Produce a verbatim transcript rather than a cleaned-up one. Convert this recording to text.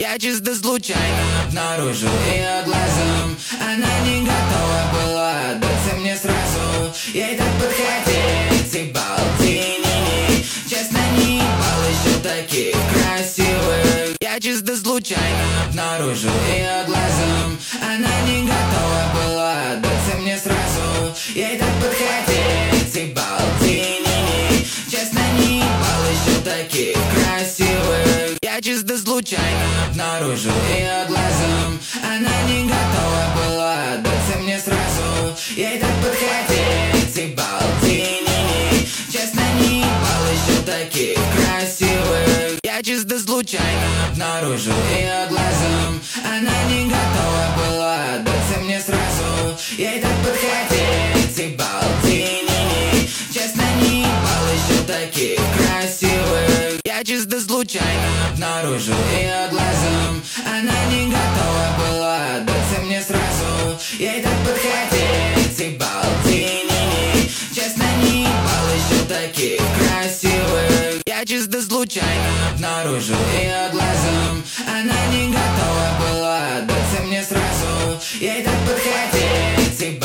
Я чисто случайно обнаружил ее глазом. Она не готова была отдаться мне сразу. Ей так подходить и балдини. Честно, не ебал еще таких красивых. Я чисто случайно обнаружил ее глазом. Она не готова была отдаться мне сразу. Ей так подходить и балдини. Честно, не ебал еще таких красивых. Я чисто случайно обнаружил ее глазом. Она не готова была отдаться мне сразу. Ей так подходить и балдини. Честно, не ебал еще таких красивых. Я чисто случайно обнаружил ее глазом. Она не готова была отдаться мне сразу. Ей так подходить и балдини. Честно, не ебал еще таких красивых. Я чисто случайно обнаружил ее глазом. Она не готова была отдаться мне сразу. Ей так подходить и балдини. Честно, не ебал еще таких красивых. Я чисто случайно обнаружил ее глазом. Она не готова была отдаться мне сразу. Ей так подходить и